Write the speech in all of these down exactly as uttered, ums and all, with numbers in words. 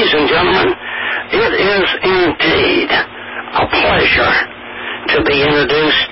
ladies and gentlemen, it is indeed a pleasure to be introduced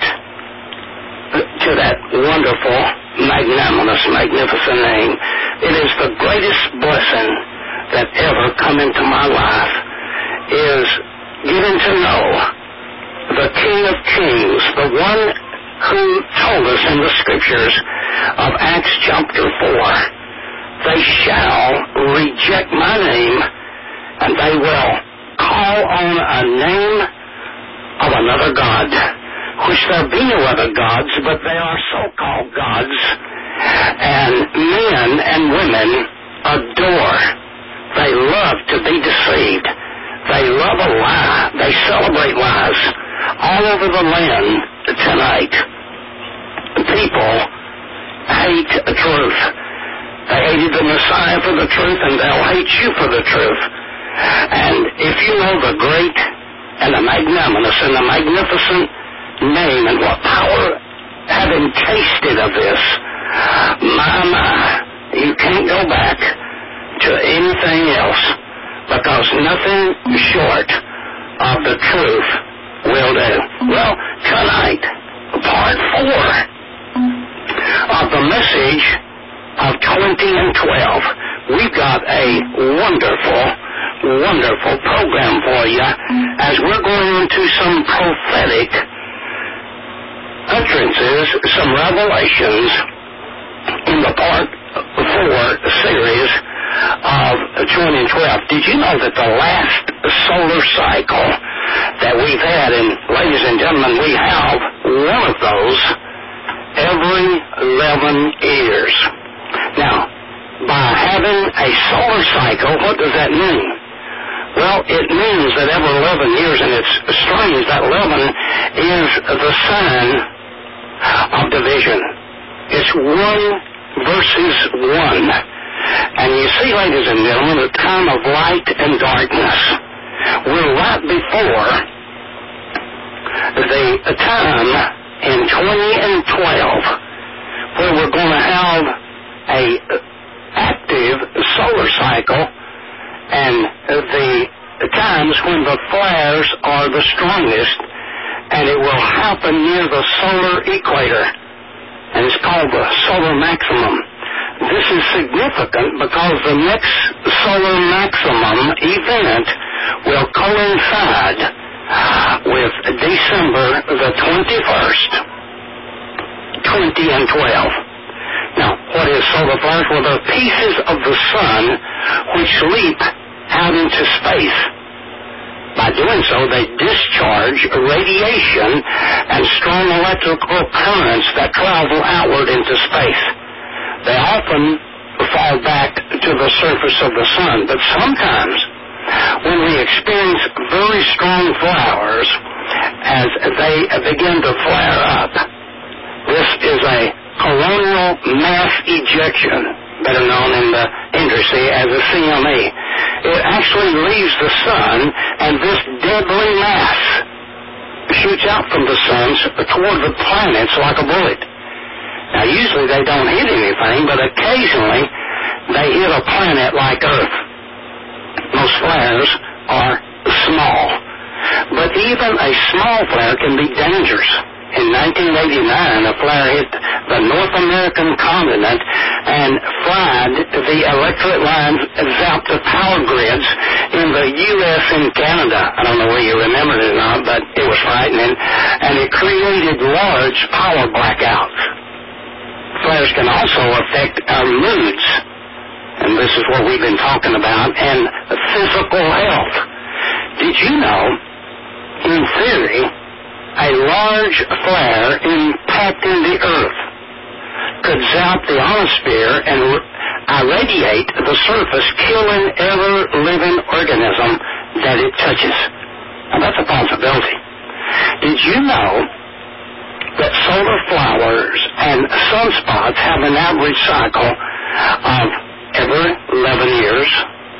to that wonderful, magnanimous, magnificent name. It is the greatest blessing that ever come into my life, is getting to know the King of Kings, the one who told us in the scriptures of Acts chapter four, they shall reject my name, and they will call on a name of another God, which there be no other gods, but they are so-called gods, and men and women adore. They love to be deceived. They love a lie. They celebrate lies all over the land tonight. People hate the truth. They hated the Messiah for the truth, and they'll hate you for the truth. And if you know the great and the magnanimous and the magnificent name and what power, having tasted of this, my, my, you can't go back to anything else, because nothing short of the truth will do. Well, tonight, part four of the message of twenty and twelve, we've got a wonderful, wonderful program for you as we're going into some prophetic utterances, some revelations in the part four series of twenty and twelve. Did you know that the last solar cycle that we've had, and ladies and gentlemen, we have one of those every eleven years. Now, by having a solar cycle, what does that mean? Well, it means that every eleven years, and it's strange, that eleven is the sign of division. It's one versus one. And you see, ladies and gentlemen, the time of light and darkness. We're right before the time in twenty and twelve where we're going to have a active solar cycle, and the times when the flares are the strongest, and it will happen near the solar equator, and it's called the solar maximum. This is significant because the next solar maximum event will coincide with December the twenty-first, twenty and twelve. Now, what is solar flares? Well, they're pieces of the sun which leap out into space. By doing so, they discharge radiation and strong electrical currents that travel outward into space. They often fall back to the surface of the sun, but sometimes when we experience very strong flowers as they begin to flare up, this is a coronal mass ejection, better known in the industry as a C M E. It actually leaves the sun, and this deadly mass shoots out from the sun toward the planets like a bullet. Now, usually they don't hit anything, but occasionally they hit a planet like Earth. Most flares are small, but even a small flare can be dangerous. In nineteen eighty-nine, a flare hit the North American continent and fried the electric lines, zapped the power grids in the U S and Canada. I don't know whether you remember it or not, but it was frightening, and it created large power blackouts. Flares can also affect our moods, and this is what we've been talking about, and physical health. Did you know, in theory, a large flare impacting the Earth could zap the ionosphere and irradiate the surface, killing every living organism that it touches? Now, that's a possibility. Did you know that solar flowers and sunspots have an average cycle of every eleven years?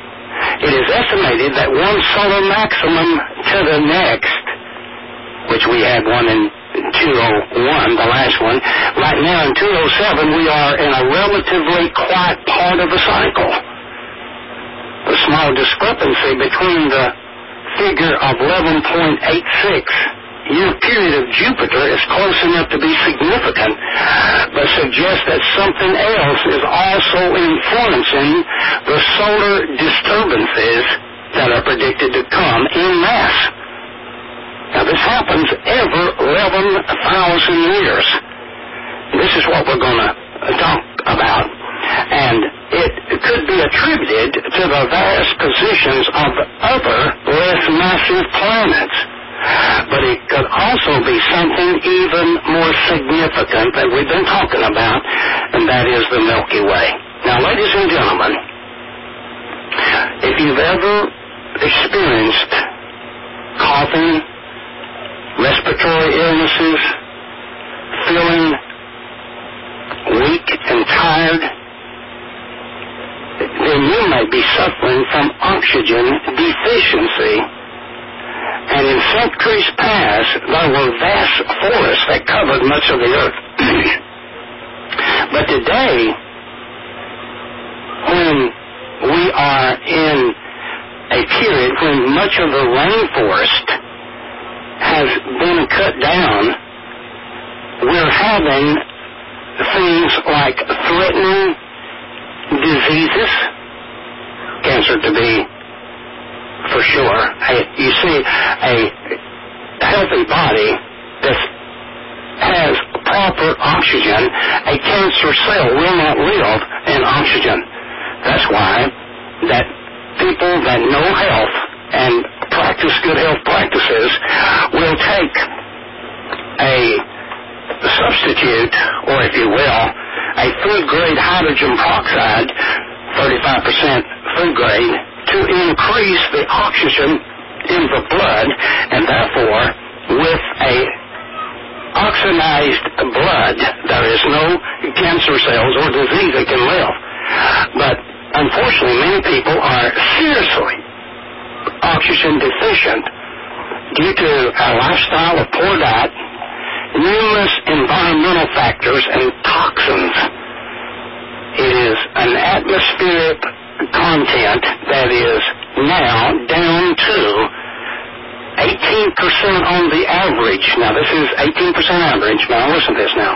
It is estimated that one solar maximum to the next, which we had one in two oh one, the last one. Right now in two oh seven, we are in a relatively quiet part of the cycle. The small discrepancy between the figure of eleven point eight six year period of Jupiter is close enough to be significant, but suggests that something else is also influencing the solar disturbances that are predicted to come en masse. Now, this happens every eleven thousand years. This is what we're going to talk about. And it could be attributed to the vast positions of other less massive planets. But it could also be something even more significant that we've been talking about, and that is the Milky Way. Now, ladies and gentlemen, if you've ever experienced coughing, respiratory illnesses, feeling weak and tired, then you may be suffering from oxygen deficiency. And in centuries past, there were vast forests that covered much of the earth. But today, when we are in a period when much of the rainforest has been cut down, we're having things like threatening diseases, cancer to be for sure. You see, a healthy body that has proper oxygen, a cancer cell will not live in oxygen. That's why that people that know health and practice good health practices will take a substitute, or if you will, a food-grade hydrogen peroxide, thirty-five percent food grade, to increase the oxygen in the blood, and therefore, with a oxygenized blood, there is no cancer cells or disease that can live. But unfortunately, many people are seriously oxygen deficient due to our lifestyle of poor diet, numerous environmental factors, and toxins. It is an atmospheric content that is now down to eighteen percent on the average. Now, this is eighteen percent average. Now, listen to this now.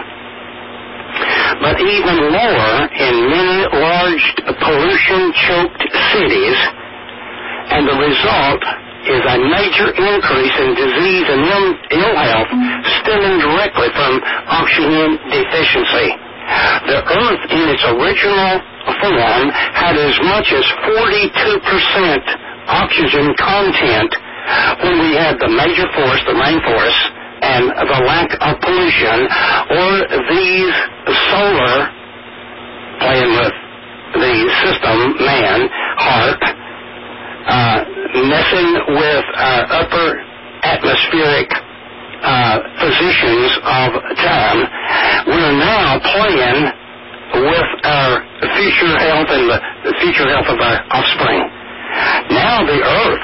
But even lower in many large pollution-choked cities, and the result is a major increase in disease and ill, ill health stemming directly from oxygen deficiency. The Earth, in its original form, had as much as forty-two percent oxygen content when we had the major forest, the rainforest, and the lack of pollution, or these solar, playing with the system, man, heart, uh, messing with our upper atmospheric uh, positions of time. We're now playing with our future health and the future health of our offspring. Now the Earth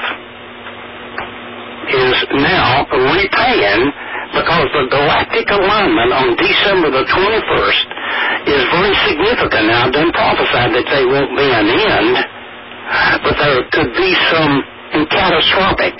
is now repaying, because the galactic alignment on December the twenty-first is very significant. Now, I've done prophesied that there won't be an end, but there could be some catastrophic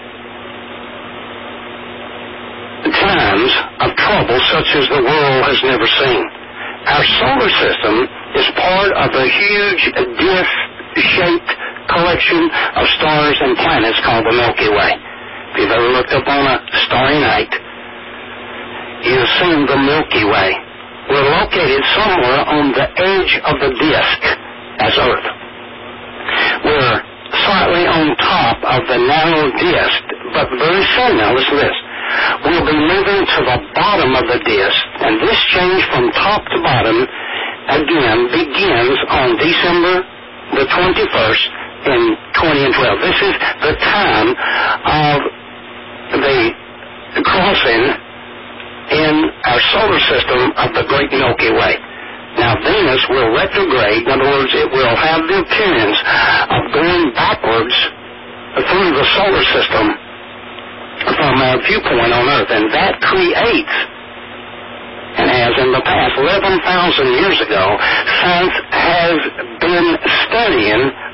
times of trouble such as the world has never seen. Our solar system is part of a huge disc-shaped collection of stars and planets called the Milky Way. If you've ever looked up on a starry night, you've seen the Milky Way. We're located somewhere on the edge of the disk as Earth. We're slightly on top of the narrow disk, but very soon, now listen to this, we'll be moving to the bottom of the disk, and this change from top to bottom, again, begins on December the twenty-first in twenty twelve. This is the time of the crossing in our solar system of the great Milky Way. Now, Venus will retrograde. In other words, it will have the appearance of going backwards through the solar system from our viewpoint on Earth, and that creates, and has in the past eleven thousand years ago, science has been studying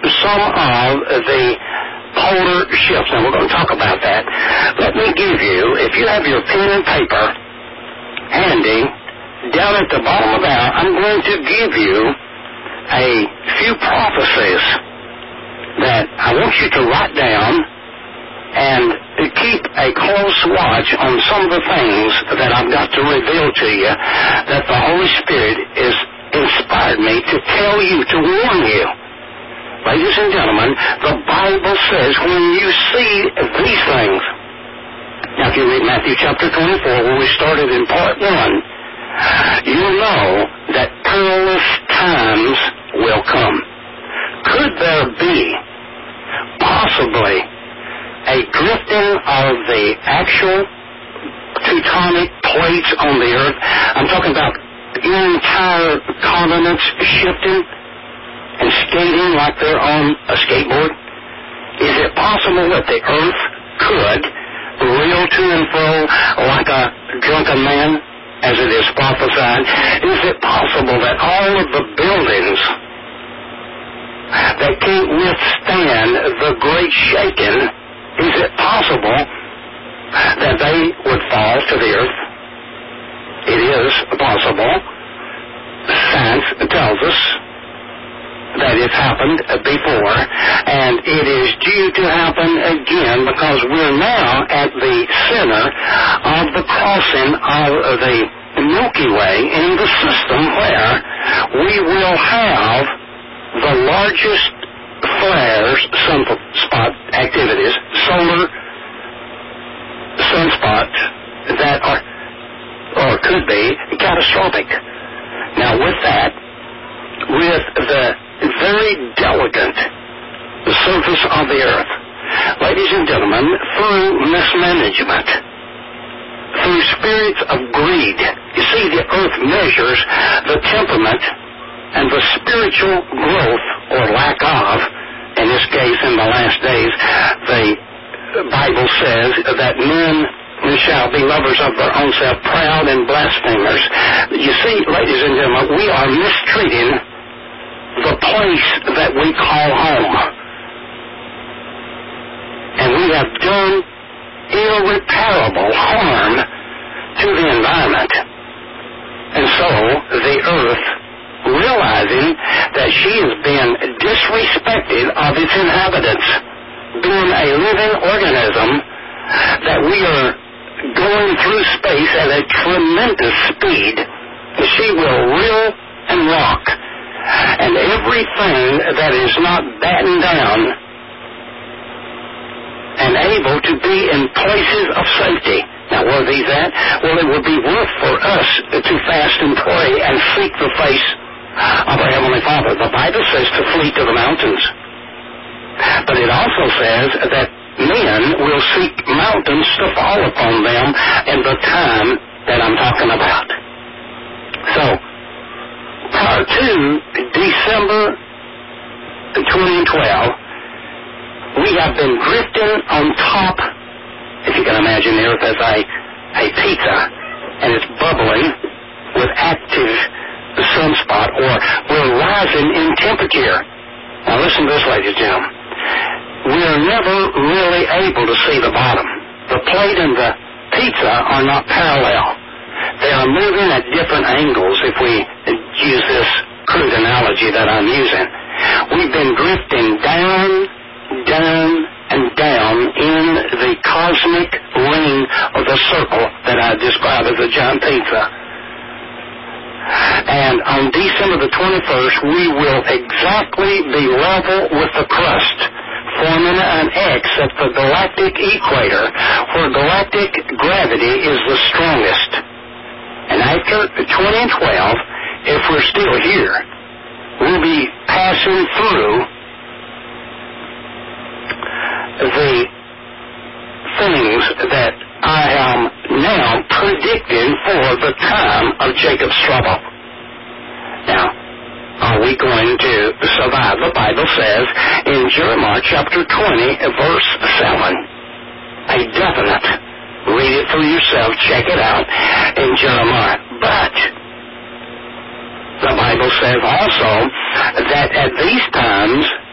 some of the polar shifts. Now, we're going to talk about that. Let me give you, if you have your pen and paper handy, down at the bottom of that, I'm going to give you a few prophecies that I want you to write down and keep a close watch on some of the things that I've got to reveal to you that the Holy Spirit has inspired me to tell you, to warn you. Ladies and gentlemen, the Bible says when you see these things, now if you read Matthew chapter twenty-four, where we started in part one, you'll know that perilous times will come. Could there be possibly a drifting of the actual tectonic plates on the earth? I'm talking about entire continents shifting and skating like they're on a skateboard. Is it possible that the earth could reel to and fro like a drunken man, as it is prophesied? Is it possible that all of the buildings that can't withstand the great shaking, is it possible that they would fall to the earth? It is possible. Science tells us that it's happened before, and it is due to happen again because we're now at the center of the crossing of the Milky Way in the system where we will have the largest flares, sunspot activities, solar sunspots that are or could be catastrophic. Now with that, with the very delicate surface of the earth, ladies and gentlemen, through mismanagement, through spirits of greed, you see the earth measures the temperament and the spiritual growth or lack of, in this case in the last days, the Bible says that men shall be lovers of their own self, proud and blasphemers. You see, ladies and gentlemen, we are mistreating the place that we call home. And we have done irreparable harm to the environment. And so the earth, realizing that she has been disrespected of its inhabitants, being a living organism, that we are going through space at a tremendous speed, she will reel and rock. And everything that is not battened down and able to be in places of safety. Now, where are these at? Well, it would be worth for us to fast and pray and seek the face of our Heavenly Father. The Bible says to flee to the mountains. But it also says that men will seek mountains to fall upon them in the time that I'm talking about. So, prior to December twenty twelve, we have been drifting on top, if you can imagine the earth as a, a pizza, and it's bubbling with active sunspot, or we're rising in temperature. Now listen to this, ladies and gentlemen. We are never really able to see the bottom. The plate and the pizza are not parallel. They are moving at different angles, if we use this crude analogy that I'm using. We've been drifting down, down, and down in the cosmic ring or the circle that I describe as a giant pizza. And on December the twenty-first, we will exactly be level with the crust, forming an X at the galactic equator, where galactic gravity is the strongest. And after twenty twelve, if we're still here, we'll be passing through the things that I am now predicting for the time of Jacob's trouble. Now, are we going to survive? The Bible says in Jeremiah chapter twenty, verse seven, a definite, read it for yourself, check it out in Jeremiah. But the Bible says also that at these times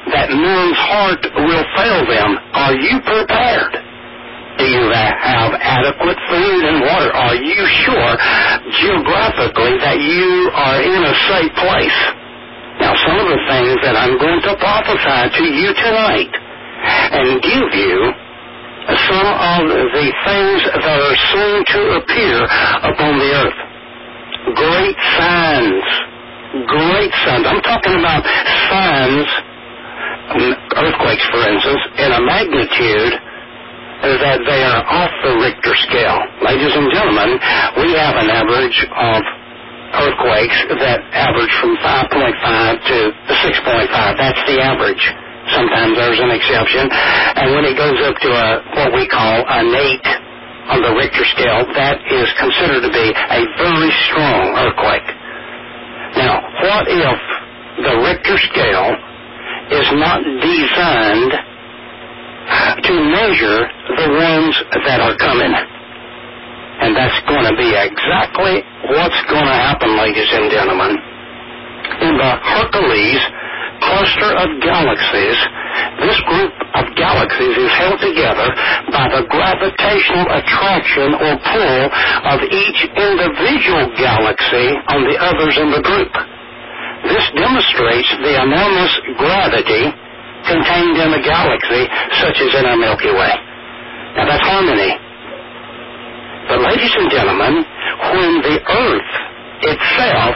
that men's heart will fail them. Are you prepared? Do you have adequate food and water? Are you sure geographically that you are in a safe place? Now, some of the things that I'm going to prophesy to you tonight and give you some of the things that are soon to appear upon the earth. Great signs. Great signs. I'm talking about signs, earthquakes, for instance, in a magnitude that they are off the Richter scale. Ladies and gentlemen, we have an average of earthquakes that average from five point five to six point five. That's the average. Sometimes there's an exception. And when it goes up to a what we call an eight on the Richter scale, that is considered to be a very strong earthquake. Now, what if the Richter scale is not designed to measure the ones that are coming? And that's going to be exactly what's going to happen, ladies and gentlemen. In the Hercules cluster of galaxies, this group of galaxies is held together by the gravitational attraction or pull of each individual galaxy on the others in the group. This demonstrates the enormous gravity contained in a galaxy such as in our Milky Way. Now that's harmony. But ladies and gentlemen, when the Earth itself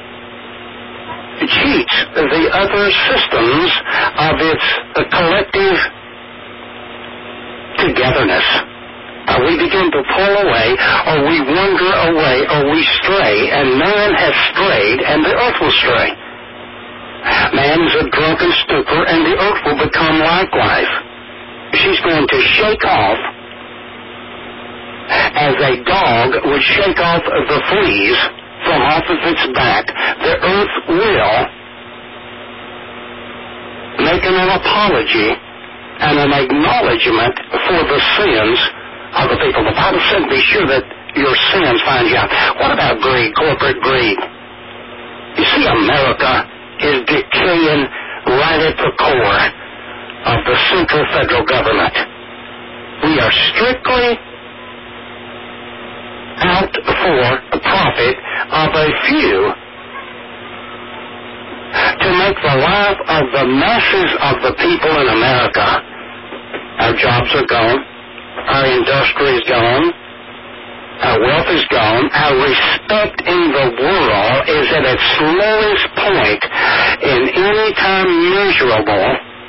cheats the other systems of its uh, collective togetherness, uh, we begin to pull away, or we wander away, or we stray, and man has strayed, and the earth will stray. Man is a drunken stupor, and the earth will become likewise. She's going to shake off, as a dog would shake off the fleas from off of its back. The earth will make an apology and an acknowledgement for the sins of the people. The Bible said, be sure that your sins find you out. What about greed, corporate greed? You see, America is decaying right at the core of the central federal government. We are strictly out for the profit of a few to make the life of the masses of the people in America. Our jobs are gone. Our industry is gone. Our wealth is gone. Our respect in the world is at its lowest point in any time measurable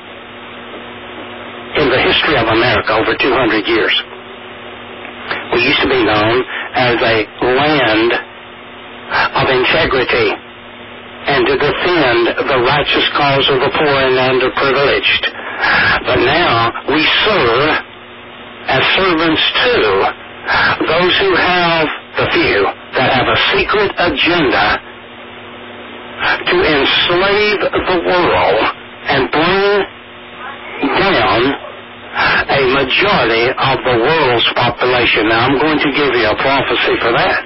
in the history of America over two hundred years. We used to be known as a land of integrity and to defend the righteous cause of the poor and underprivileged. But now we serve as servants to those who have, the few, that have a secret agenda to enslave the world and bring down a majority of the world's population. Now, I'm going to give you a prophecy for that.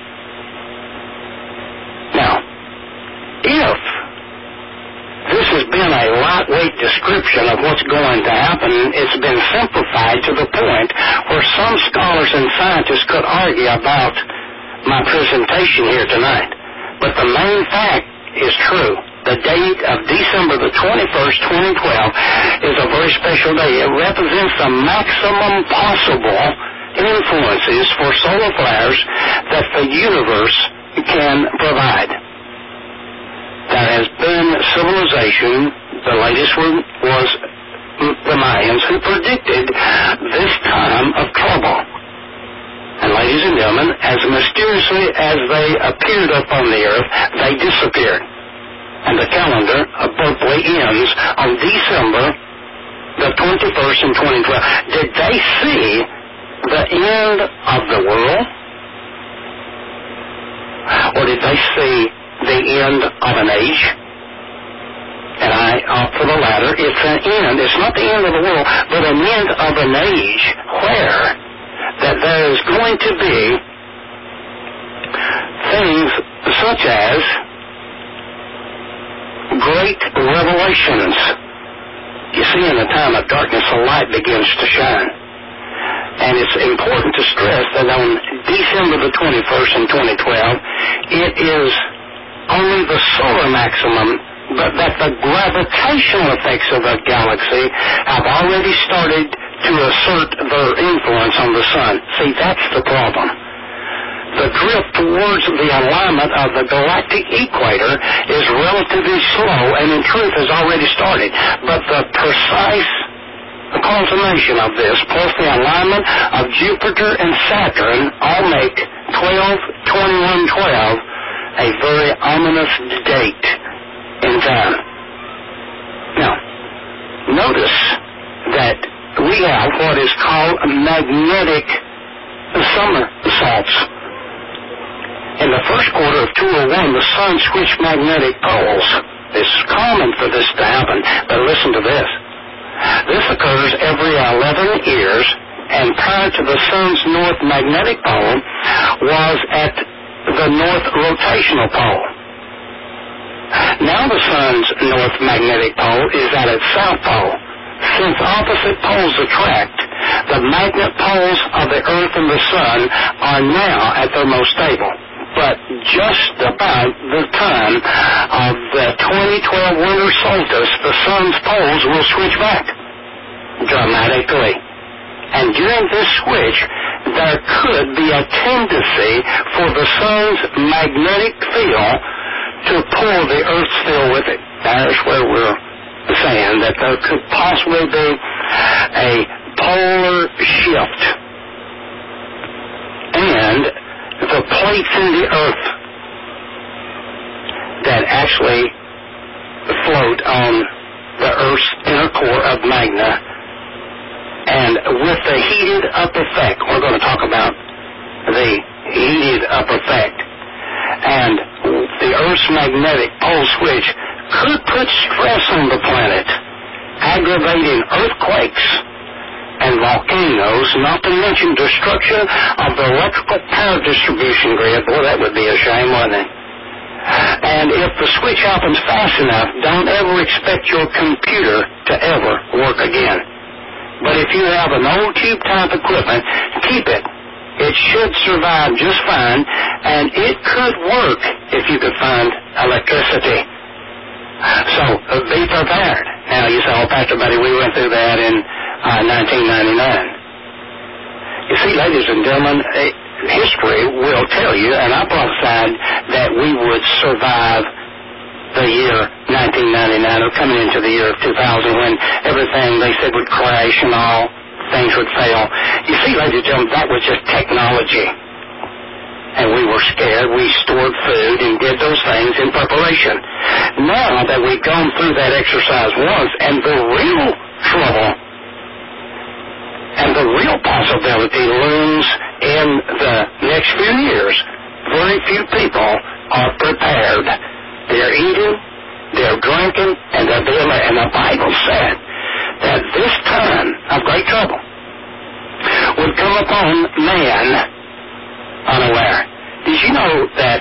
Now, if this has been a lightweight description of what's going to happen, it's been simplified to the point where some scholars and scientists could argue about my presentation here tonight. But the main fact is true. The date of December the twenty-first, twenty twelve is a very special day. It represents the maximum possible influences for solar flares that the universe can provide. There has been civilization, the latest one was the Mayans, who predicted this time of trouble. And ladies and gentlemen, as mysteriously as they appeared upon the earth, they disappeared. And the calendar abruptly ends on December the twenty-first in twenty twelve. Did they see the end of the world? Or did they see the end of an age? And I opt for the latter. It's an end. It's not the end of the world, but an end of an age where that there is going to be things such as great revelations see in a time of darkness a light begins to shine. And it's important to stress that on December the twenty-first in twenty twelve, it is only the solar maximum, but that the gravitational effects of the galaxy have already started to assert their influence on the sun. See, that's the problem. The drift towards the alignment of the galactic equator is relatively slow and in truth has already started. But the precise consummation of this, plus the alignment of Jupiter and Saturn, all make twelve twenty-one twelve a very ominous date in time. Now, notice that we have what is called magnetic somersaults. In the first quarter of two oh one, the sun switched magnetic poles. It's common for this to happen, but listen to this. This occurs every eleven years, and prior to the sun's north magnetic pole was at the north rotational pole. Now the sun's north magnetic pole is at its south pole. Since opposite poles attract, the magnet poles of the Earth and the sun are now at their most stable. But just about the time of the twenty twelve winter solstice, the sun's poles will switch back dramatically. And during this switch, there could be a tendency for the sun's magnetic field to pull the Earth's field with it. There's where we're saying that there could possibly be a polar shift. And the plates in the Earth that actually float on the Earth's inner core of Magna, and with the heated up effect, we're going to talk about the heated up effect, and the Earth's magnetic pole switch could put stress on the planet, aggravating earthquakes and volcanoes, not to mention destruction of the electrical power distribution grid. Boy, that would be a shame, wouldn't it? And if the switch happens fast enough, don't ever expect your computer to ever work again. But if you have an old tube type equipment, keep it. It should survive just fine, and it could work if you could find electricity. So, uh, be prepared. Now, you say, oh, Pastor Buddy, we went through that in uh, nineteen ninety-nine. You see, ladies and gentlemen, uh, history will tell you, and I prophesied that we would survive the year nineteen ninety-nine, or coming into the year of two thousand, when everything they said would crash and all things would fail. You see, ladies and gentlemen, that was just technology. And we were scared. We stored food and did those things in preparation. Now that we've gone through that exercise once, and the real trouble and the real possibility looms in the next few years, very few people are prepared. They're eating, they're drinking, and they're being, and the Bible said that this time of great trouble would come upon man unaware. Did you know that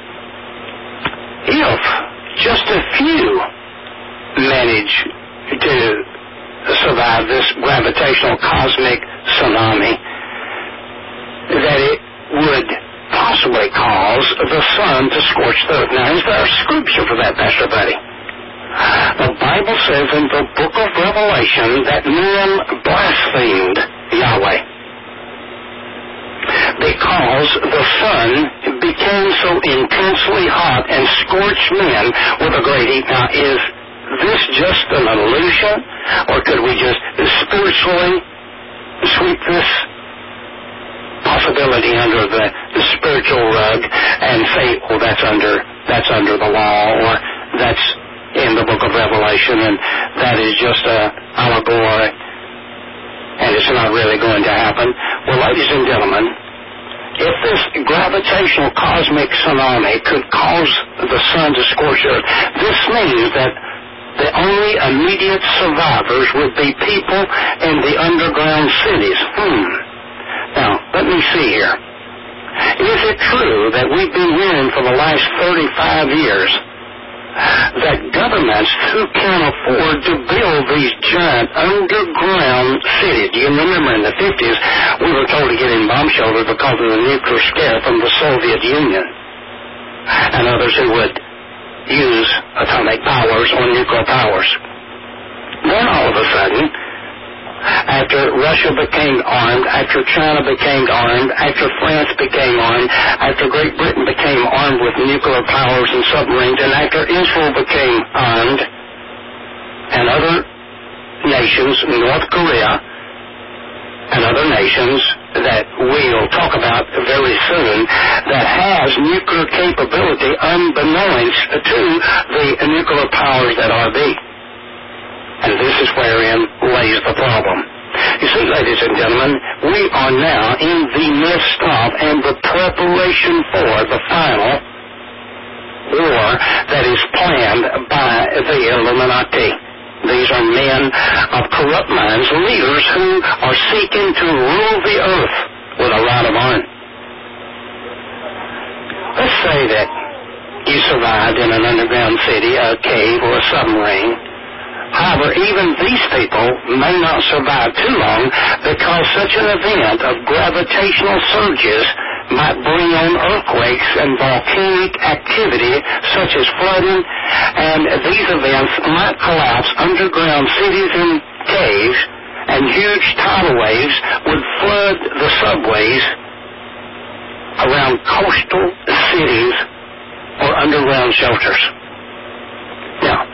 if just a few manage to survive this gravitational cosmic tsunami, that it would possibly cause the sun to scorch the earth? Now, is there a scripture for that, Pastor Buddy? The Bible says in the book of Revelation that men blasphemed Yahweh because the sun became so intensely hot and scorched men with a great heat. Now, is this just an illusion, or could we just spiritually sweep this possibility under the, the spiritual rug and say, oh, that's under that's under the law, or that's in the book of Revelation, and that is just a allegory, and it's not really going to happen? Well, ladies and gentlemen, if this gravitational cosmic tsunami could cause the sun to scorch earth, this means that the only immediate survivors would be people in the underground cities. Hmm. Now, let me see here. Is it true that we've been hearing for the last thirty-five years that governments who can afford to build these giant underground cities. Do you remember in the fifties we were told to get in bomb shelters because of the nuclear scare from the Soviet Union and others who would use atomic powers or nuclear powers. Then all of a sudden, after Russia became armed, after China became armed, after France became armed, after Great Britain became armed with nuclear powers and submarines, and after Israel became armed, and other nations, North Korea, and other nations that we'll talk about very soon, that has nuclear capability unbeknownst to the nuclear powers that are be. And this is wherein lays the problem. You see, ladies and gentlemen, we are now in the midst of and the preparation for the final war that is planned by the Illuminati. These are men of corrupt minds, leaders who are seeking to rule the earth with a rod of iron. Let's say that you survived in an underground city, a cave, or a submarine. However, even these people may not survive too long because such an event of gravitational surges might bring on earthquakes and volcanic activity such as flooding, and these events might collapse underground cities and caves, and huge tidal waves would flood the subways around coastal cities or underground shelters. Now,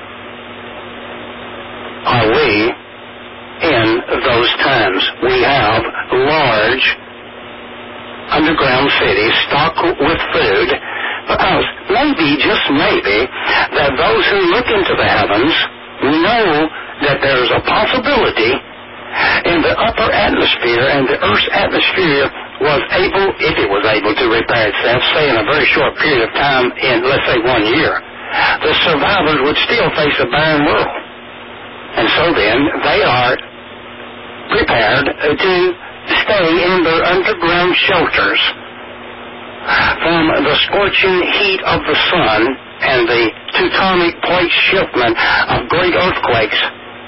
are we in those times? We have large underground cities stocked with food because maybe, just maybe, that those who look into the heavens know that there's a possibility in the upper atmosphere, and the Earth's atmosphere was able, if it was able to repair itself, say in a very short period of time, in let's say one year, the survivors would still face a barren world. And so then, they are prepared to stay in their underground shelters from the scorching heat of the sun and the tectonic plate shiftment of great earthquakes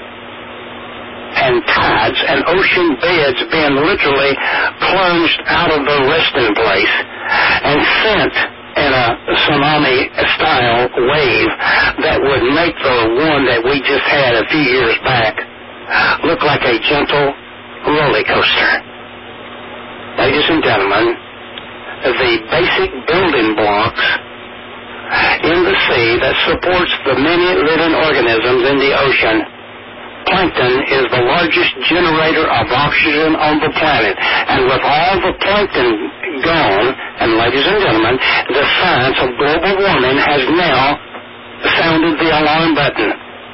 and tides and ocean beds being literally plunged out of their resting place and sent in a tsunami-style wave that would make the one that we just had a few years back look like a gentle roller coaster. Ladies and gentlemen, the basic building blocks in the sea that supports the many living organisms in the ocean, plankton is the largest generator of oxygen on the planet. And with all the plankton gone, and ladies and gentlemen, the science of global warming has now sounded the alarm button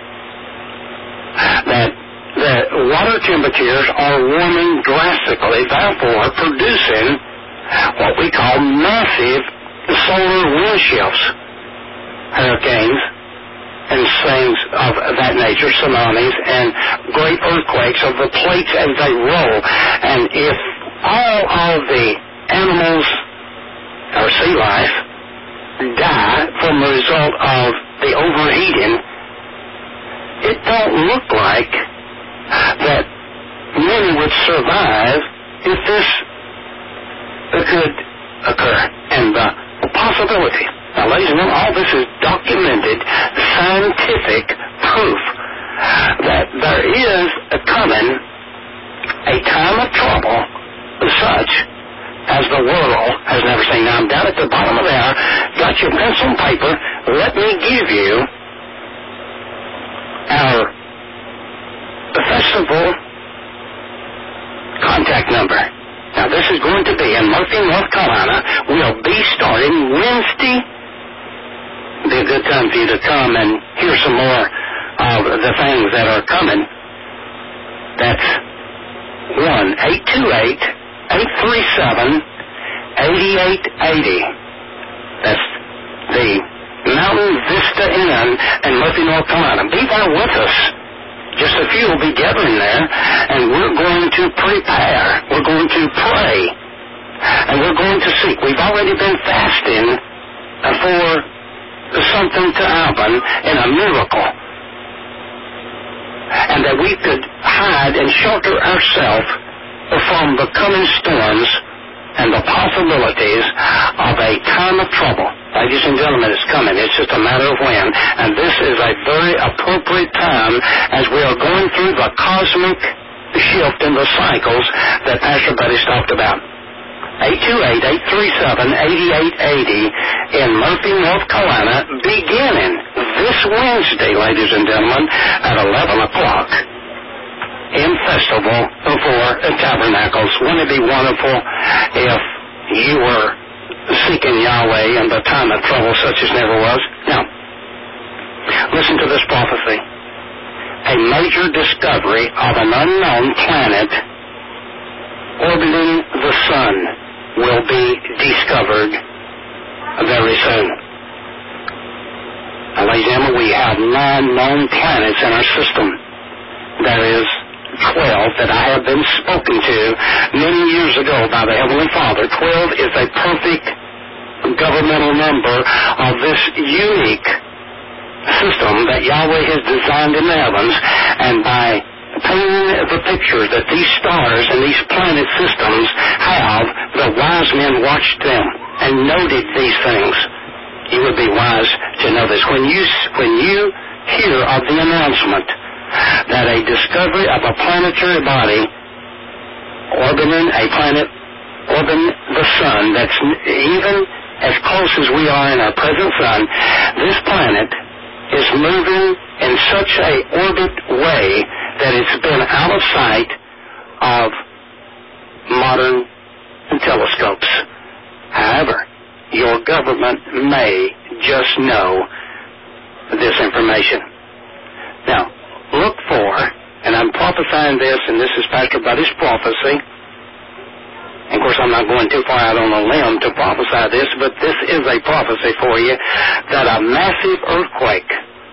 that the water temperatures are warming drastically, therefore producing what we call massive solar wind shifts, hurricanes, and things of that nature, tsunamis, and great earthquakes of the plates as they roll. And if all of the animals or sea life die from the result of the overheating, it don't look like that many would survive if this could occur. And the possibility. Now, ladies and gentlemen, all this is documented scientific proof that there is a coming a time of trouble such as the world has never seen. Now, I'm down at the bottom of the hour. Got your pencil and paper. Let me give you our festival contact number. Now, this is going to be in Murphy, North Carolina. We'll be starting Wednesday. It'll be a good time for you to come and hear some more of the things that are coming. That's one eight two eight, eight three seven, eight eight eight zero. That's the Mountain Vista Inn in Murphy, North Carolina. Be there with us. Just a few will be gathering there, and we're going to prepare. We're going to pray, and we're going to seek. We've already been fasting for something to happen in a miracle, and that we could hide and shelter ourselves from the coming storms and the possibilities of a time of trouble. Ladies and gentlemen, it's coming. It's just a matter of when. And this is a very appropriate time as we are going through the cosmic shift in the cycles that Pastor Buddy's talked about. eight two eight, eight three seven, eight eight eight zero in Murphy, North Carolina, beginning this Wednesday, ladies and gentlemen, at eleven o'clock in Festival for Tabernacles. Wouldn't it be wonderful if you were seeking Yahweh in the time of trouble such as never was? Now, listen to this prophecy. A major discovery of an unknown planet orbiting the sun will be discovered very soon. Now, ladies and gentlemen, we have nine known planets in our system. There is twelve that I have been spoken to many years ago by the Heavenly Father. Twelve is a perfect governmental number of this unique system that Yahweh has designed in the heavens, and by painting the picture that these stars and these planet systems have, the wise men watched them and noted these things. You would be wise to know this. When you, when you hear of the announcement that a discovery of a planetary body orbiting a planet, orbiting the sun, that's even as close as we are in our present sun, this planet is moving in such a orbit way that it's been out of sight of modern telescopes. However, your government may just know this information. Now, look for, and I'm prophesying this, and this is Pastor Buddy's prophecy. And of course, I'm not going too far out on a limb to prophesy this, but this is a prophecy for you, that a massive earthquake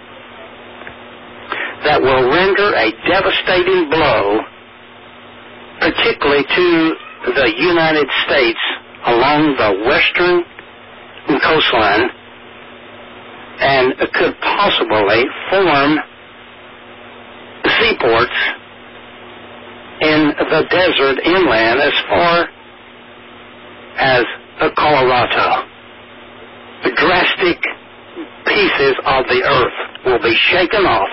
that will render a devastating blow, particularly to the United States along the western coastline, and could possibly form seaports in the desert inland as far as Colorado. The drastic pieces of the earth will be shaken off,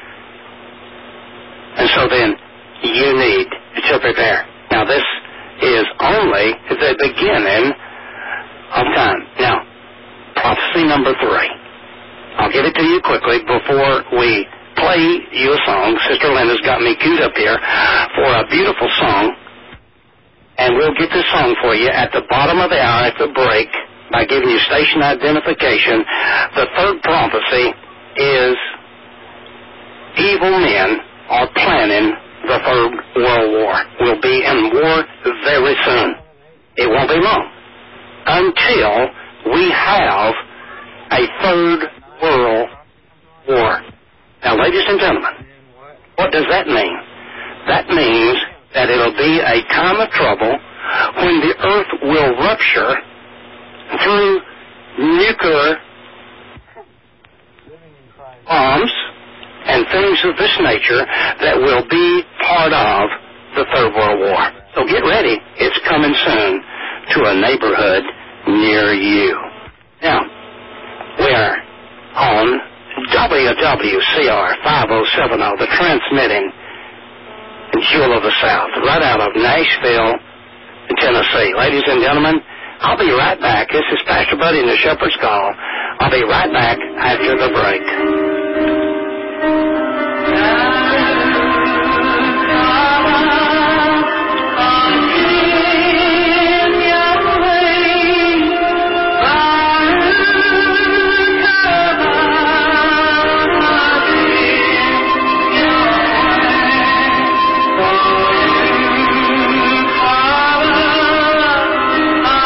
and so then you need to prepare. Now, this is only the beginning of time. Now, prophecy number three. I'll give it to you quickly before we play you a song. Sister Linda's got me queued up here for a beautiful song, and we'll get this song for you at the bottom of the hour at the break by giving you station identification. The third prophecy is evil men are planning the Third World War. We'll be in war very soon. It won't be long until we have a Third World War. Now, ladies and gentlemen, what does that mean? That means that it'll be a time of trouble when the earth will rupture through nuclear bombs and things of this nature that will be part of the Third World War. So get ready. It's coming soon to a neighborhood near you. Now, we're on W W C R five oh seven oh, the transmitting jewel of the South, right out of Nashville, Tennessee. Ladies and gentlemen, I'll be right back. This is Pastor Buddy in the Shepherd's Call. I'll be right back after the break.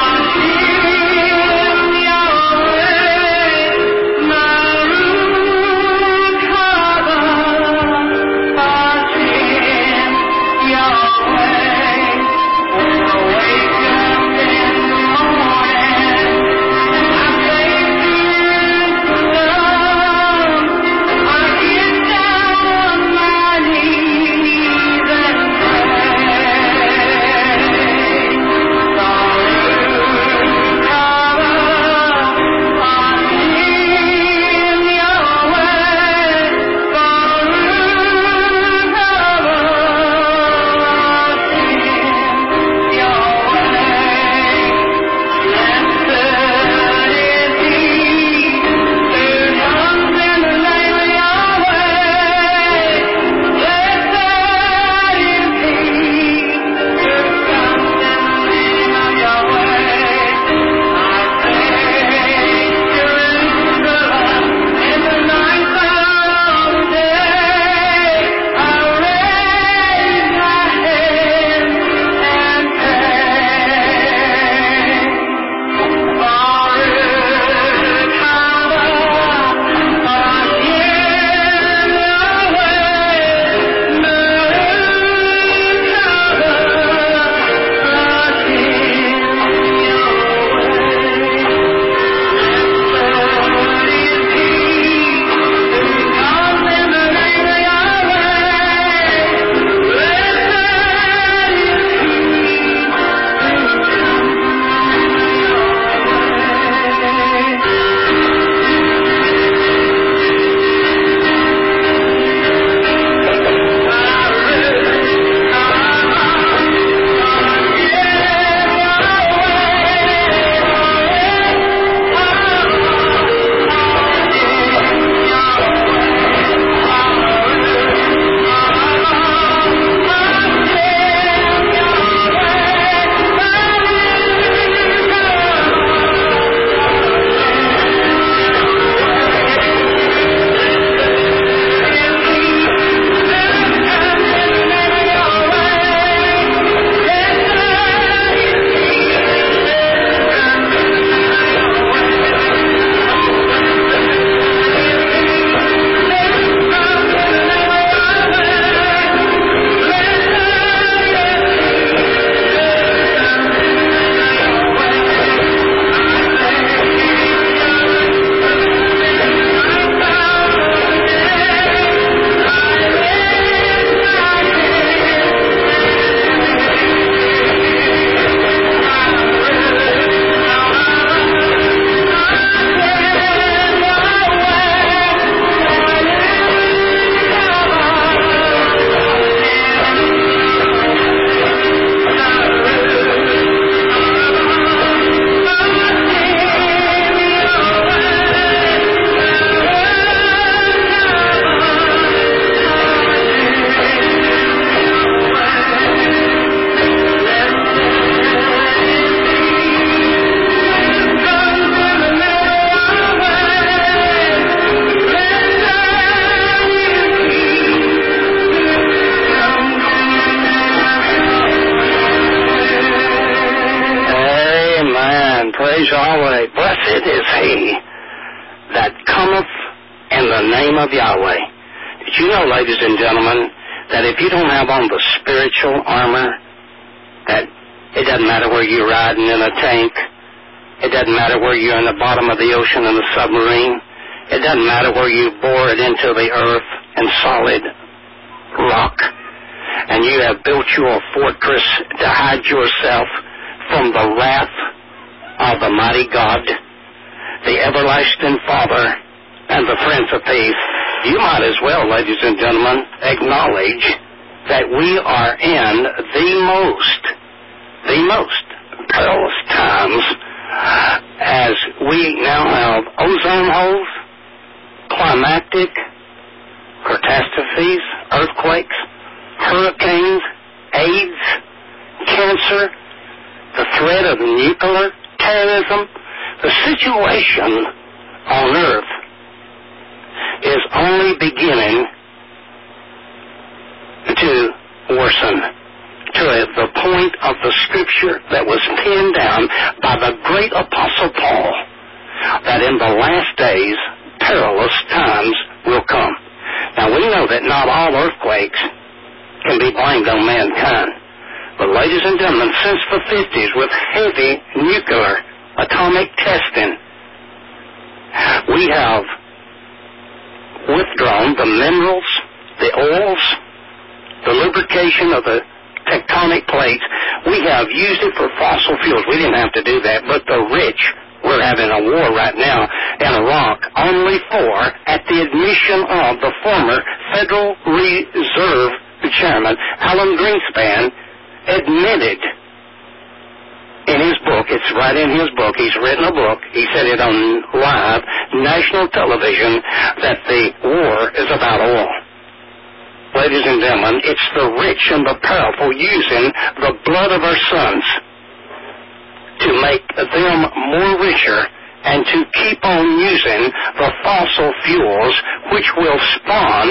Maru say, blessed is he that cometh in the name of Yahweh. Did you know, ladies and gentlemen, that if you don't have on the spiritual armor, that it doesn't matter where you're riding in a tank, it doesn't matter where you're in the bottom of the ocean in a submarine, it doesn't matter where you bore it into the earth in solid rock, and you have built your fortress to hide yourself from the wrath of the mighty God, the everlasting Father, and the Prince of Peace. You might as well, ladies and gentlemen, acknowledge that we are in the most, the most perilous times, as we now have ozone holes, climatic catastrophes, earthquakes, hurricanes, AIDS, cancer, the threat of nuclear terrorism. The situation on earth is only beginning to worsen to the point of the scripture that was penned down by the great apostle Paul, that in the last days perilous times will come. Now we know that not all earthquakes can be blamed on mankind, but ladies and gentlemen, since the fifties, with heavy nuclear atomic testing, we have withdrawn the minerals, the oils, the lubrication of the tectonic plates. We have used it for fossil fuels. We didn't have to do that, but the rich, we're having a war right now in Iraq, only for, at the admission of the former Federal Reserve Chairman, Alan Greenspan, admitted in his book, it's right in his book, he's written a book, he said it on live national television, that the war is about oil. Ladies and gentlemen, it's the rich and the powerful using the blood of our sons to make them more richer and to keep on using the fossil fuels, which will spawn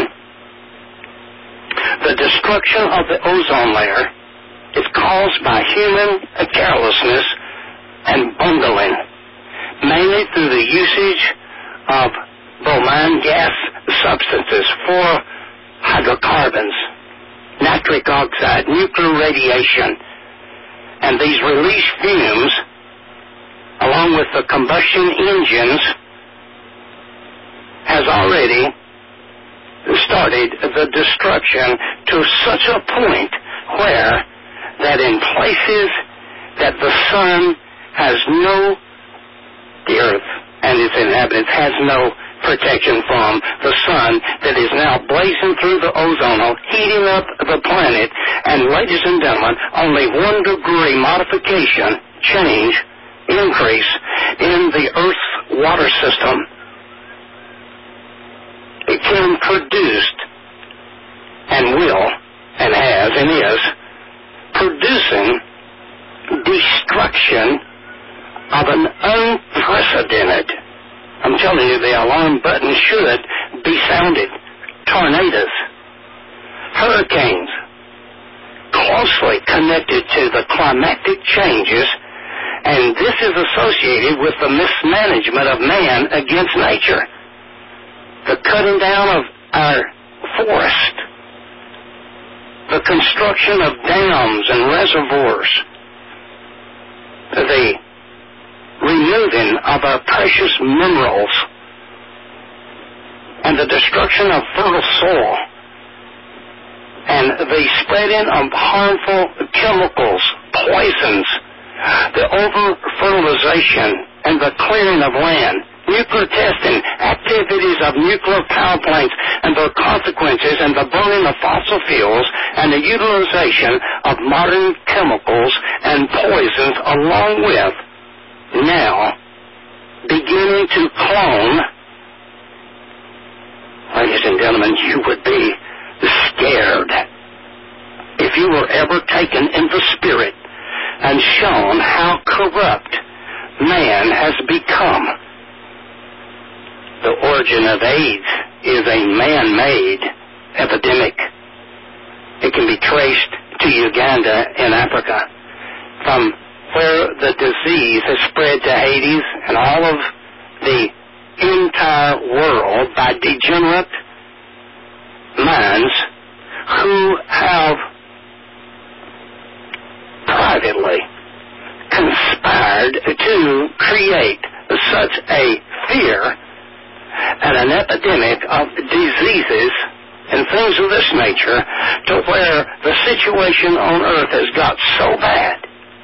the destruction of the ozone layer. Is caused by human carelessness and bungling, mainly through the usage of bromine gas substances, for hydrocarbons, nitric oxide, nuclear radiation, and these released fumes, along with the combustion engines, has already started the destruction to such a point where that in places that the sun has no, the earth and its inhabitants has no protection from the sun, that is now blazing through the ozone hole, heating up the planet, and ladies and gentlemen, only one degree modification, change, increase in the earth's water system, it can produce and will and has and is producing destruction of an unprecedented, I'm telling you, the alarm button should be sounded, tornadoes, hurricanes, closely connected to the climatic changes, and this is associated with the mismanagement of man against nature, the cutting down of our forest, the construction of dams and reservoirs, the removing of our precious minerals, and the destruction of fertile soil, and the spreading of harmful chemicals, poisons, the over-fertilization and the clearing of land, nuclear testing, activities of nuclear power plants and their consequences, and the burning of fossil fuels, and the utilization of modern chemicals and poisons, along with now beginning to clone. Ladies and gentlemen, you would be scared if you were ever taken in the spirit and shown how corrupt man has become. The origin of AIDS is a man-made epidemic. It can be traced to Uganda in Africa. From where the disease has spread to Hades and all of the entire world by degenerate minds who have privately conspired to create such a fear and an epidemic of diseases and things of this nature to where the situation on earth has got so bad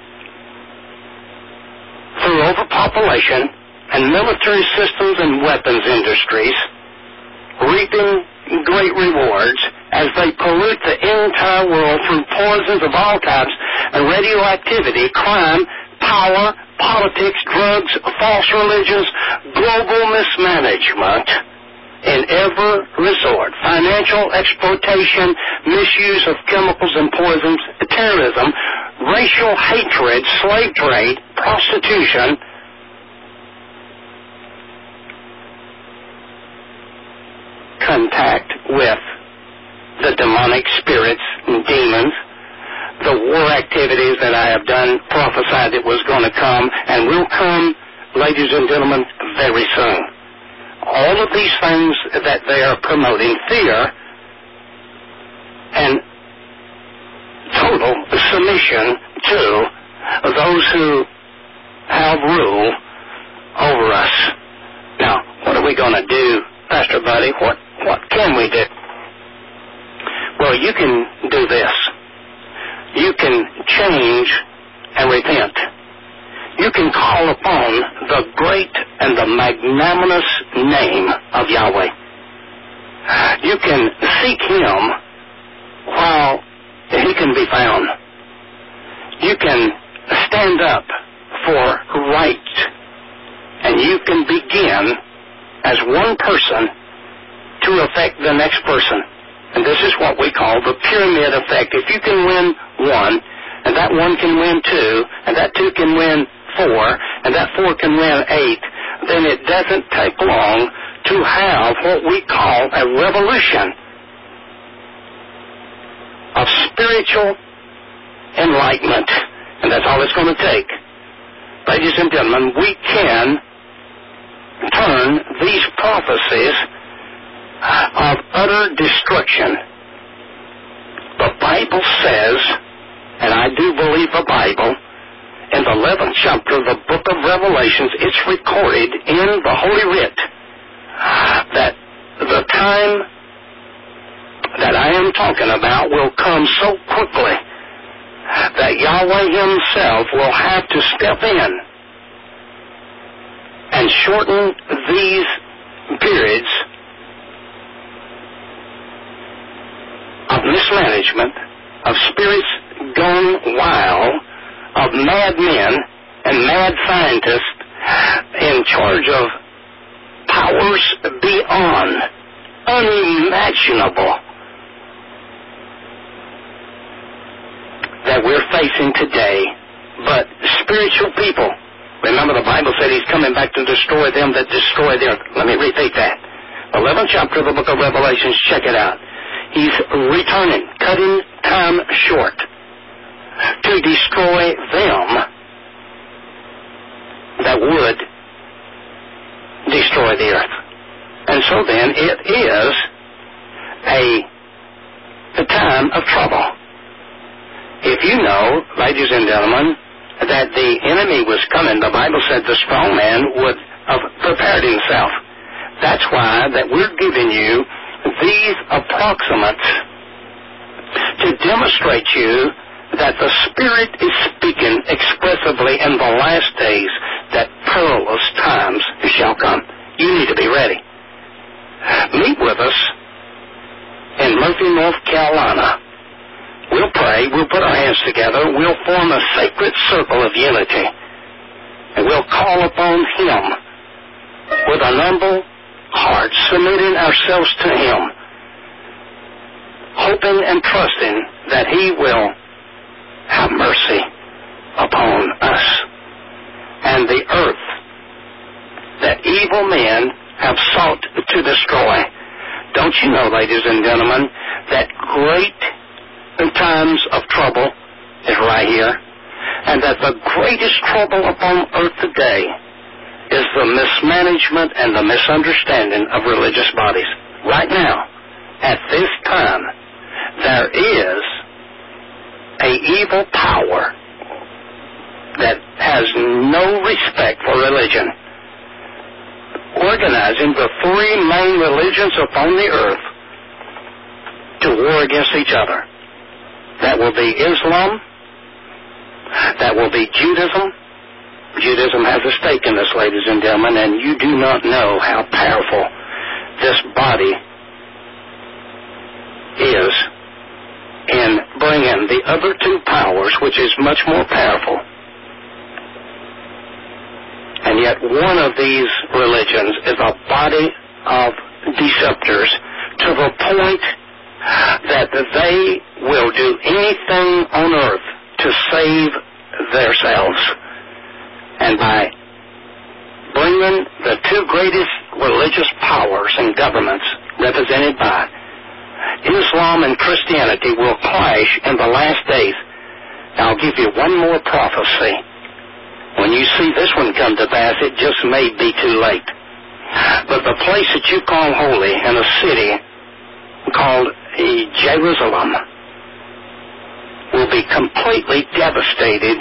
through overpopulation and military systems and weapons industries reaping great rewards as they pollute the entire world through poisons of all types and radioactivity, crime, power, politics, drugs, false religions, global mismanagement in every resort, financial exploitation, misuse of chemicals and poisons, terrorism, racial hatred, slave trade, prostitution, contact with the demonic spirits and demons, the war activities that I have done, prophesied it was going to come, and will come, ladies and gentlemen, very soon. All of these things that they are promoting, fear and total submission to those who have rule over us. Now, what are we going to do, Pastor Buddy? What, what can we do? Well, you can do this. You can change and repent. You can call upon the great and the magnanimous name of Yahweh. You can seek Him while He can be found. You can stand up for right, and you can begin as one person to affect the next person. And this is what we call the pyramid effect. If you can win one, and that one can win two, and that two can win four, and that four can win eight, then it doesn't take long to have what we call a revolution of spiritual enlightenment. And that's all it's going to take. Ladies and gentlemen, we can turn these prophecies of utter destruction. The Bible says, and I do believe the Bible, in the eleventh chapter of the book of Revelations, it's recorded in the Holy Writ that the time that I am talking about will come so quickly that Yahweh Himself will have to step in and shorten these periods of mismanagement, of spirits gone wild, of mad men and mad scientists in charge of powers beyond, unimaginable, that we're facing today. But spiritual people, remember the Bible said He's coming back to destroy them that destroy the earth. Let me repeat that. eleventh chapter of the book of Revelations, check it out. He's returning, cutting time short to destroy them that would destroy the earth. And so then it is a, a time of trouble. If you know, ladies and gentlemen, that the enemy was coming, the Bible said the strong man would have prepared himself. That's why that we're giving you these approximates to demonstrate you that the Spirit is speaking expressively in the last days that perilous times shall come. You need to be ready. Meet with us in Murphy, North Carolina. We'll pray, we'll put our hands together, we'll form a sacred circle of unity, and we'll call upon Him with an humble heart, submitting ourselves to Him, hoping and trusting that He will have mercy upon us and the earth that evil men have sought to destroy. Don't you know, ladies and gentlemen, that great times of trouble is right here? And that the greatest trouble upon earth today is the mismanagement and the misunderstanding of religious bodies. Right now, at this time, there is an evil power that has no respect for religion, organizing the three main religions upon the earth to war against each other. That will be Islam. That will be Judaism. Judaism has a stake in this, ladies and gentlemen, and you do not know how powerful this body is in bringing the other two powers, which is much more powerful. And yet one of these religions is a body of deceptors to the point that they will do anything on earth to save themselves. And by bringing the two greatest religious powers and governments represented by Islam and Christianity will clash in the last days. Now, I'll give you one more prophecy. When you see this one come to pass, it just may be too late. But the place that you call holy in a city called Jerusalem will be completely devastated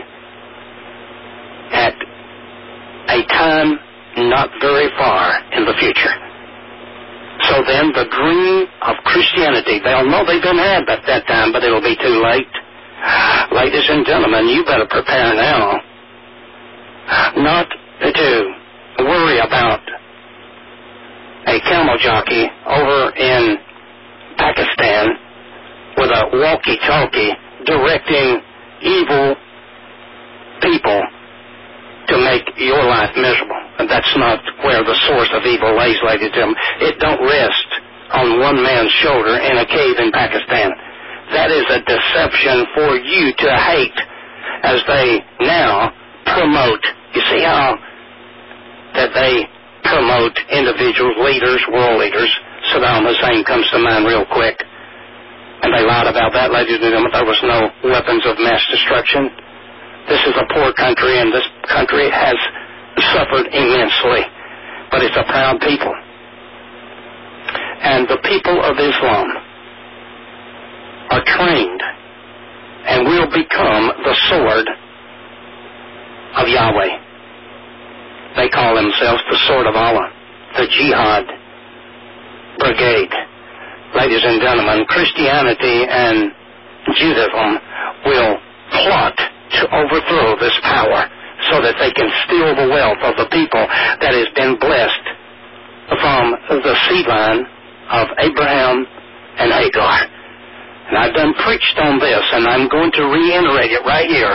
at a time not very far in the future. So then the dream of Christianity, they'll know they've been had at that time, but it'll be too late. Ladies and gentlemen, you better prepare now not to worry about a camel jockey over in Pakistan with a walkie-talkie directing evil people to make your life miserable. And that's not where the source of evil lays, ladies and gentlemen. It don't rest on one man's shoulder in a cave in Pakistan. That is a deception for you to hate as they now promote. You see how that they promote individuals, leaders, world leaders. Saddam Hussein comes to mind real quick. And they lied about that, ladies and gentlemen. There was no weapons of mass destruction. This is a poor country, and this country has suffered immensely. But it's a proud people. And the people of Islam are trained and will become the sword of Yahweh. They call themselves the sword of Allah, the Jihad Brigade. Ladies and gentlemen, Christianity and Judaism will plot to overthrow this power so that they can steal the wealth of the people that has been blessed from the seed line of Abraham and Hagar. And I've done preached on this, and I'm going to reiterate it right here,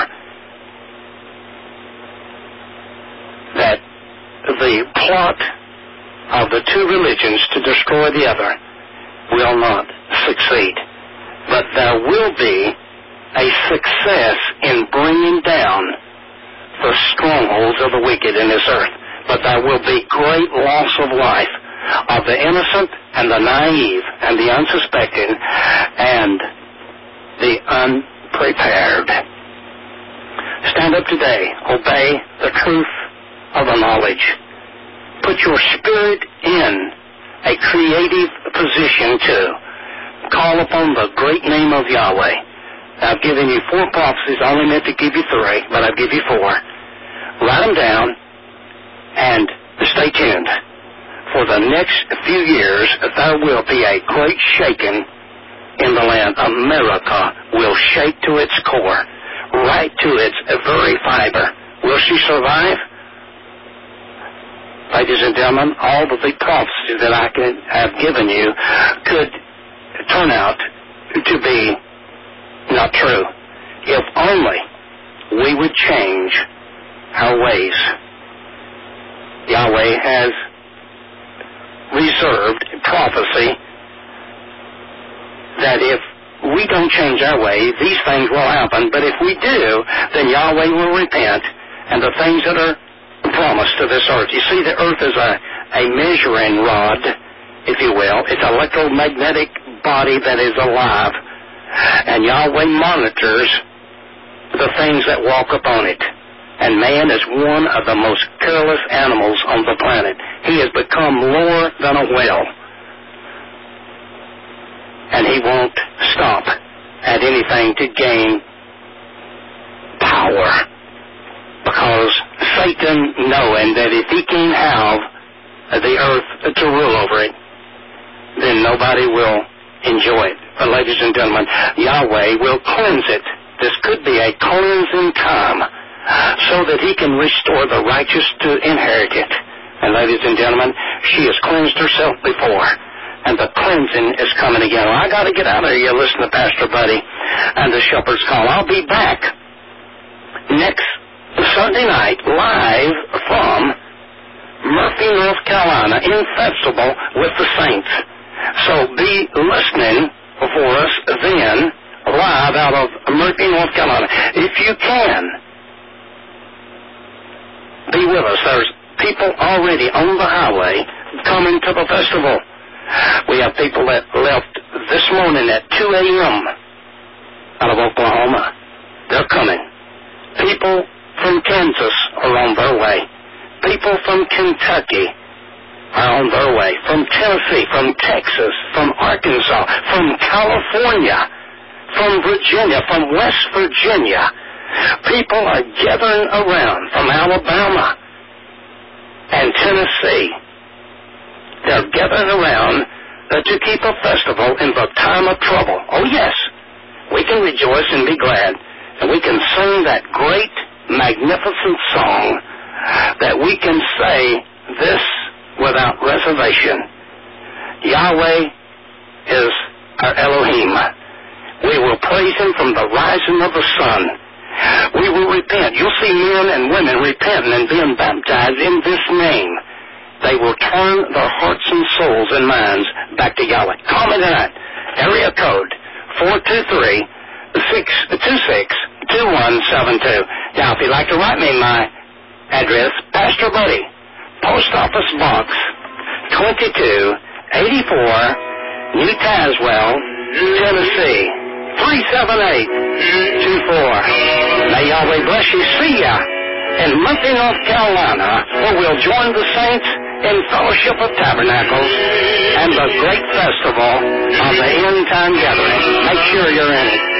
that the plot of the two religions to destroy the other will not succeed. But there will be a success in bringing down the strongholds of the wicked in this earth. But there will be great loss of life of the innocent and the naive and the unsuspecting and the unprepared. Stand up today. Obey the truth of the knowledge. Put your spirit in a creative position to call upon the great name of Yahweh. I've given you four prophecies. I only meant to give you three, but I'll give you four. Write them down and stay tuned. For the next few years, there will be a great shaking in the land. America will shake to its core, right to its very fiber. Will she survive? Ladies and gentlemen, all of the prophecies that I can have given you could turn out to be not true. If only we would change our ways. Yahweh has reserved prophecy that if we don't change our way, these things will happen. But if we do, then Yahweh will repent, and the things that are promised to this earth. You see, the earth is a, a measuring rod, if you will. It's an electromagnetic body that is alive. And Yahweh monitors the things that walk upon it. And man is one of the most careless animals on the planet. He has become lower than a whale. And he won't stop at anything to gain power. Because Satan, knowing that if he can have the earth to rule over it, then nobody will enjoy it. But ladies and gentlemen, Yahweh will cleanse it. This could be a cleansing time, so that he can restore the righteous to inherit it. And ladies and gentlemen, she has cleansed herself before, and the cleansing is coming again. Well, I got to get out of here. You listen to Pastor Buddy and the Shepherd's Call. I'll be back next Sunday night live from Murphy, North Carolina, in festival with the saints. So be listening for us then, live out of Murphy, North Carolina. If you can, be with us. There's people already on the highway coming to the festival. We have people that left this morning at two a.m. out of Oklahoma. They're coming. People from Kansas are on their way. People from Kentucky are on their way. From Tennessee, from Texas, from Arkansas, from California, from Virginia, from West Virginia. People are gathering around from Alabama and Tennessee. They're gathering around uh, to keep a festival in the time of trouble. Oh, yes, we can rejoice and be glad, and we can sing that great, magnificent song that we can say this without reservation. Yahweh is our Elohim. We will praise him from the rising of the sun. We will repent. You'll see men and women repenting and being baptized in this name. They will turn their hearts and souls and minds back to Yahweh. Call me tonight. Area code four two three, six two six, two one seven two. Now, if you'd like to write me my address, Pastor Buddy, Post Office Box twenty-two eighty-four, New Tazewell, Tennessee, three seven eight two four. May Yahweh bless you. See ya in Murphy, North Carolina, where we'll join the saints in Fellowship of Tabernacles and the great festival of the end time gathering. Make sure you're in it.